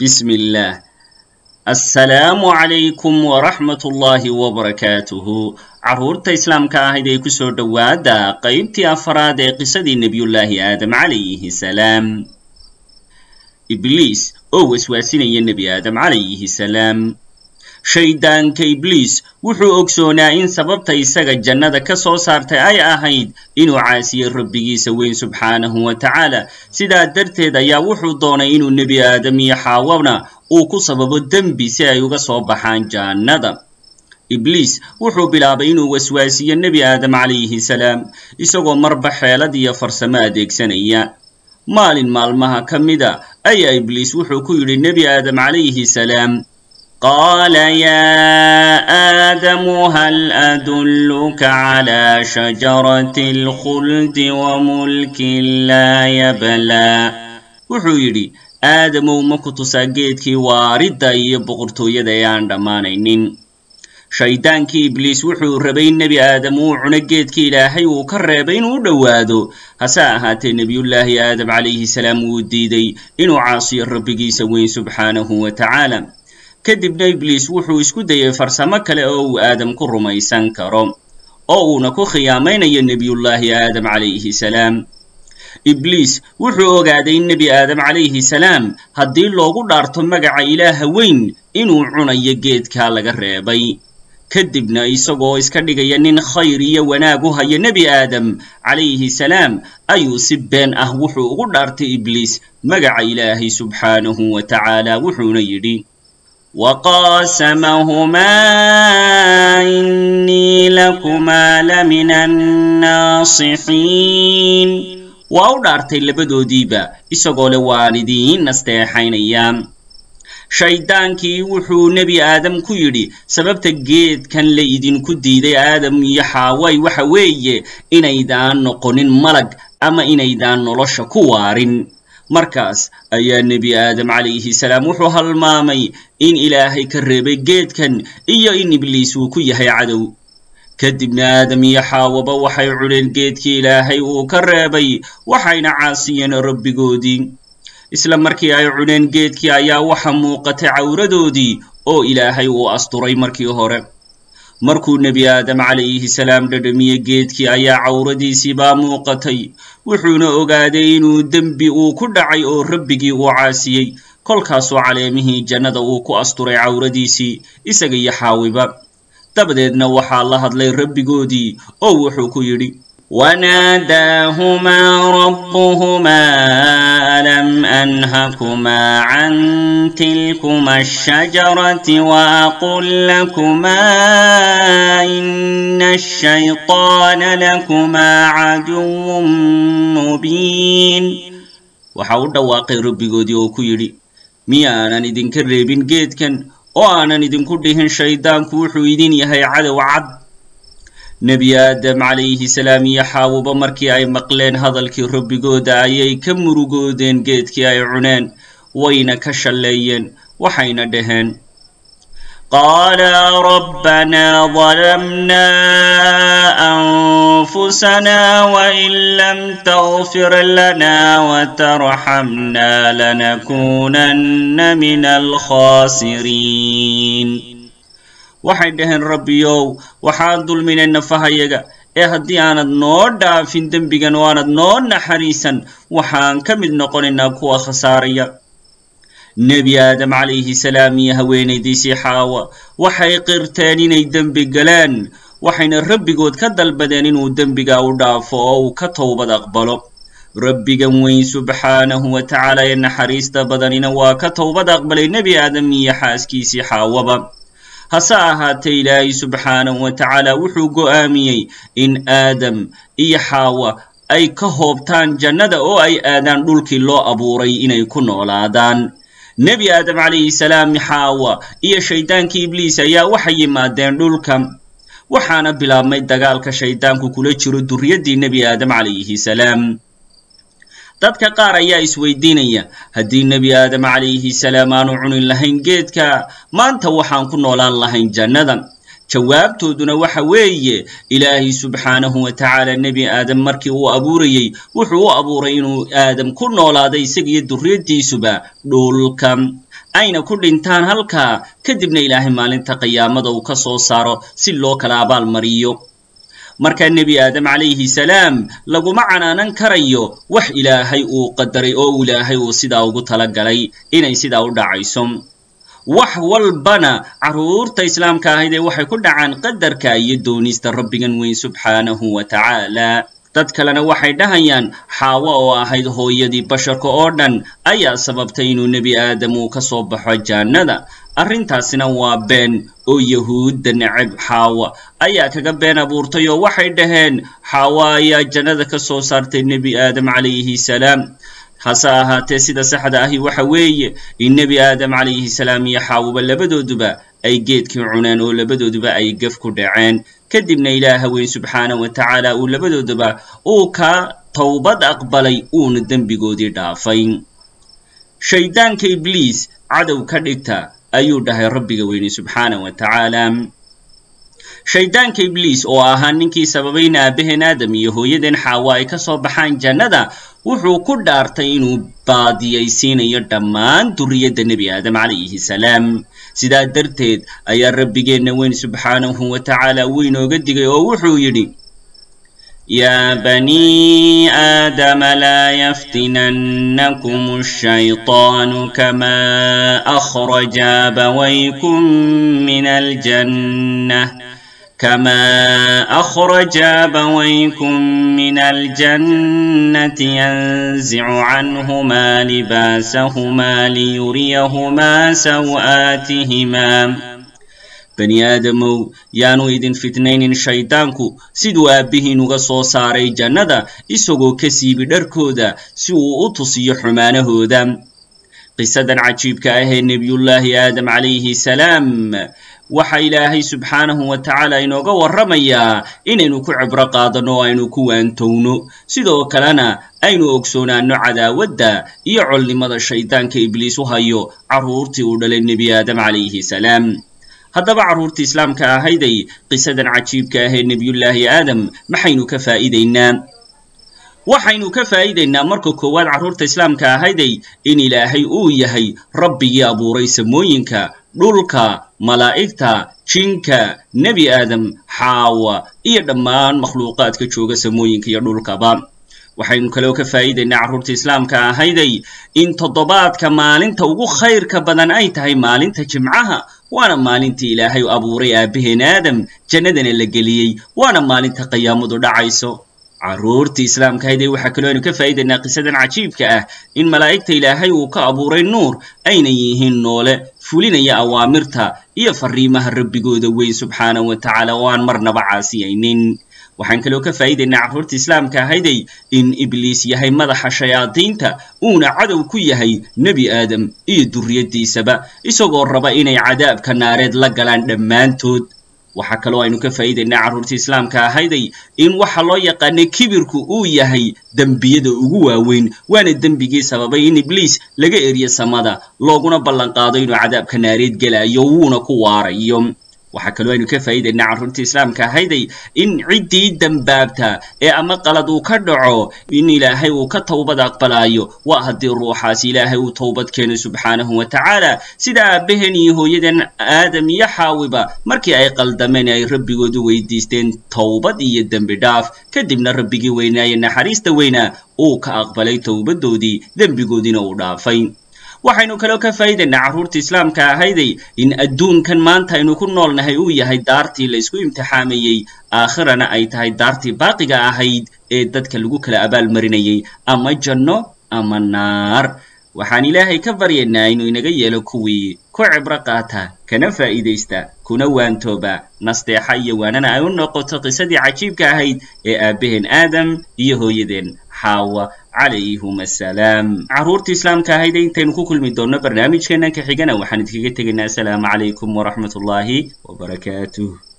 بسم الله. السلام عليكم ورحمة الله وبركاته. عرورت إسلام كاهدي كسور دوادا قيبتي أفراد قصة نبي الله آدم عليه السلام. إبليس أو وسواسين النبي آدم عليه السلام. شيطان كإبليس وحو أكسونا إن سببت إساق الجنة كسو صارت أي أهيد إنو عاسي ربي سوين سبحانه وتعالى سيدا درتيدا يا وحو دونا إنو النبي آدم يحاونا وكو سبب الدنبي سيأيوغا صوبحان جاندا. إبليس وحو بلابا إنو وسواسي النبي آدم عليه السلام إساقو مربح يلدي فرسما ديك سنيا مال مالمها كمدا أي إبليس وحو كير النبي آدم عليه السلام قال يا آدم هل أدلك على شجرة الخلد وملك لا يبلى وحيري آدم مكتو ساقيتك وارد يبغرتو يديان دمانين شيطانك إبليس وحو ربين نبي آدم وعنقيتك إلهي وكربين ودوادو هساهات نبي الله آدم عليه السلام وديدي إنو عاصي ربي سوين سبحانه وتعالى kadibna Iblis wuxuu isku dayay farsamo kale oo Aadam ku rumaysan karo oo uu ku khiyaamaynayo nabiyullaahi Aadam calayhi salaam. Iblis wuxuu ogaaday in nabi Aadam calayhi salaam haddii loogu dhaarto magaca Ilaaha weyn inuu cunayo geedka laga reebay. kadibna isagoo iska dhigaya nin khayr iyo wanaag u haya nabi Aadam calayhi salaam ayuu si been ah wuxuu ugu dhaartay Iblis magaca Ilaahi subxaanahu wa ta'ala wuxuuna yidhi وقاسمهما إني لكما لمن الناصحين وأودارتي لبدو ديبا إساقول والدين نستيحين أيام. شيطانكي وحو نبي آدم كيري سبب تجيد كان ليدين كديدي آدم يحاوي وحوي إن إيدان نقنين ملك أما إن إيدان نلش كوارين markaas ayaa nabi Aadam calayhi salaam wuxuu halmaamay in Ilaahay ka reebay geedkan iyo in Iblis uu ku yahay cadow. kadibna Aadam iyo Xaawaba waxay cuneen geedkii Ilaahay uu ka reebay waxayna caasiyeen rabbigoodii. isla markii ay cuneen geedkii ayaa waxa muuqatay cawradoodii oo Ilaahay uu asturay markii hore. markuu nabi Aadam calayhi salaam dhadhamiyay geedkii ayaa cawradiisii baa muuqatay wuxuuna ogaaday inuu dambi uu ku dhacay oo rabbigii uu caasiyay. kolkaasoo caleemihii jannada uu ku asturay cawradiisii isaga iyo Xaawiba. dabadeedna waxaa la hadlay rabbigoodii oo wuxuu ku yidhi وناداهما ربهما ألم أنهكما عن تلكما الشجرة وأقل لكما إن الشيطان لكما عدو مبين وحاول دواقي ربي قودي وكيري ميانا ندين كريبين جيد كان وانا ندين كردهن شيطان كوحو يدين يهي عدو عد. نبي آدم عليه السلام يحاوب مركي أي مقلين هذا الكي ربي قودا أي كمرو قودين جيدكي أي عنان وين كشليين وحين دهن. قال ربنا ظلمنا أنفسنا وإن لم تغفر لنا وترحمنا لنكونن من الخاسرين. waxay dhaheen rabbiyow waxaan dulminay nafahayaga haddii aanad noo dhaafin dembigan oo aanad noo naxariisan waxaan ka mid noqonaynaa kuwa khasaaraya. nabi Aadam calayhi salaam iyo haweenaydiisii Xaawa waxay qirteen inay dembi galeen waxayna rabbigood ka dalbadeen inuu dembiga u dhaafo oo uu ka towbad aqbalo. rabbigan weyn subxaanahu wa ta'ala ee naxariista badanina waa ka towbad aqbalay nabi Aadam iyo xaaskiisii Xaawaba. hase ahaatee Ilaahay subxaanahu wa ta'ala wuxuu go'aamiyey in Aadam iyo Xaawa ay ka hoobtaan jannada oo ay aadaan dhulkii loo abuuray inay ku noolaadaan. nabi Aadam calayhi salaam Xaawa iyo shaytaankii Iblis ayaa waxay yimaadeen dhulka waxaana bilaabmay dagaalka shaytaanku kula jiro durriyaddii nabi Aadam calayhi salaam. dadka qaar ayaa isweydiinaya haddii nabi Aadam calayhi salaam aanu cunin lahayn geedka maanta waxaan ku noolaan lahayn jannada. jawaabtooduna waxa weeye ilaahay subxaanahu wa tacaala nebi aadam markii uu abuurayey wuxuu u abuuray inuu aadam ku noolaado isagiyo durriyaddiisuba dhulka ayna ku dhintaan halkaa kadibna ilaahay maalinta qiyaamada uu ka soo saaro si loo kala abaalmariyo markaa nebi aadam calayhi salaam laguma canaanan karayo wax ilaahay uu qadaray oo ilaahay uu sidaa ugu talagalay inay sidaa u dhacayso wax walbana carruurta islaamka ahayd ee waxay ku dhacaan qadarka iyo doonista rabbigan weyn subxaanahu wa tacaala dad kalena waxay dhahayaan xaawo oo ahayd hooyadii basharka oo dhan ayaa sababtay inuu nebi aadam uu ka soo baxo jannada arrintaasina waa been oo yahuudda necab xaawa ayaa kaga been abuurtay oo waxay dhaheen xaawa ayaa jannada ka soo saartay nebi aadam calayhi salaam hase ahaatee sida saxda ahi waxa weeye in nebi aadam calayhi salaam iyo xaawaba labadooduba ay geedkii cuneen oo labadooduba ay gaf ku dhaceen kadibna ilaaha weyn subxaanahu wa tacaala uu labadooduba uu ka towbad aqbalay uuna dembigoodii dhaafay shaydaanka ibliis cadow ka dhigta ayuu dhahay rabbiga weyne subxaanahu wa tacaala shaydaanka ibliis oo ahaa ninkii sababay in aabaheen aadam iyo hooyadeen xaawa ay ka soo baxaan jannada wuxuu ku dhaartay inuu baadiyaysiinayo dhammaan durriyadda nebi aadam calayhi salaam sidaa darteed ayaa rabbigeenna weyn subxaanahu wa tacaala uu inooga digay oo wuxuu yidhi يا بني آدم لا يفتننكم الشيطان كما أخرج أبويكم من الجنة ينزع عنهما لباسهما ليريهما سوآتهما bani aadamow yaanu idin fitnaynin shaydaanku siduu aabbihiin uga soo saaray jannada isagoo ka siibi dharkooda si uu u tusiyo xumaanahooda qisadan cajiibka ah ee nebiyullaahi aadam calayhi salaam waxa ilaahay subxaanahu wa tacaala inooga warramayaa inaynu ku cibro qaadanno oo aynu ku waantowno sidoo kalena aynu ogsoonaanno cadaawadda iyo colnimada shaydaanka ibliis u hayo carruurtii uu dhalay nebi aadam calayhi salaam haddaba carruurtii islaamka ahayday qisadan cajiibka ah ee nebiyullaahi aadam maxaynu ka faa'iidaynaa waxaynu ka faa'iidaynaa marka koowaad carruurta islaamka ahayday in ilaahay uu yahay rabbigii abuuray samooyinka dhulka malaa'igta jinka nebi aadam xaawa iyo dhammaan makhluuqaadka jooga samooyinka iyo dhulkaba waxaynu kaloo ka faa'iidaynaa carruurta islaamka ahayday in toddobaadka maalinta ugu khayrka badan ay tahay maalinta jimcaha waana maalintii ilaahay abuuray aabbaheen aadam jannadana la geliyey waana maalinta qiyaamadu dhacayso carruurtii islaamka ahayday waxaa kaloo aynu ka faa'iidaynaa qisadan cajiibka ah in malaa'igta ilaahay uu ka abuuray nuur ayna yihiin noole fulinaya awaamirta iyo farriimaha rabbigooda weyn subxaanahu wa tacaala oo aan marnaba caasiyaynin waxaan kaloo ka faa'iidaynaa carruurta islaamka ahayday in ibliis yahay madaxa shayaadiinta uuna cadow ku yahay nebi aadam iyo durriyaddiisaba isagoo raba inay cadaabka naareed la galaan dhammaantood waxaa kaloo aynu ka faa'iidaynaa carruurta islaamka ahayday in waxa loo yaqaanay kibirku uu yahay dembiyada ugu waaweyn waana dembigii sababay in ibliis laga eriyo samada looguna ballanqaado inuu cadaabka naareed gelayo wuuna ku waarayo waxaa kaloo aynu ka faa'iidaynaa carruurta islaamka ahayday in ciddii dembaabta ee ama qalad uu ka dhaco in ilaahay uu ka towbad aqbalaayo waa haddii ruuxaasi ilaahay uu towbad keeno subxaanahu wa tacaala sida aabbaheen iyo hooyadan aadam iyo xaawiba markii ay qaldameen ay rabbigoodu weydiisteen towbad iyo dembi dhaaf kadibna rabbigii weynaaye naxariista weynaa uu ka aqbalay towbaddoodii dembigoodiina uu dhaafay waxaynu kaloo ka faa'iidaynaa carruurta islaamka ahayday in adduunkan maanta aynu ku noolnahay uu yahay daartii la isku imtixaamayey aakhirana ay tahay daartii baaqiga ahayd ee dadka lagu kala abaalmarinayay ama janno ama naar waxaan ilaahay ka baryaynaa inuu inaga yeelo kuwii ku cibro qaata kana faa'iidaysta kuna waantooba nasteexa iyo waanana ay u noqoto qisadii cajiibka ahayd ee aabbaheen aadam iyo hooyadeen xaawa calayhum assalaam carruurta islaamka ahayda intaynu ku kulmi doonno barnaamijkeennan ka xigana waxaan idinkaga tegaynaa asalaamu calaykum waraxmatullaahi wabarakaatuh